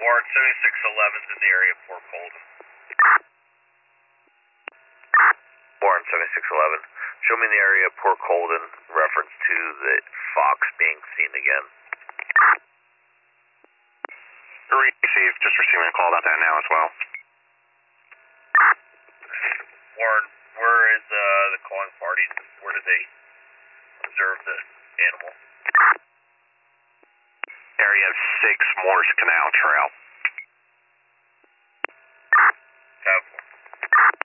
Warren 7611's in the area of Port Colden. Warren 7611, show me the area of Port Colden, reference to the Fox being seen again. Received, just receiving a call about that now as well. Warren, where is the calling party? Where did they observe the animal? Area 6 Morse Canal Trail.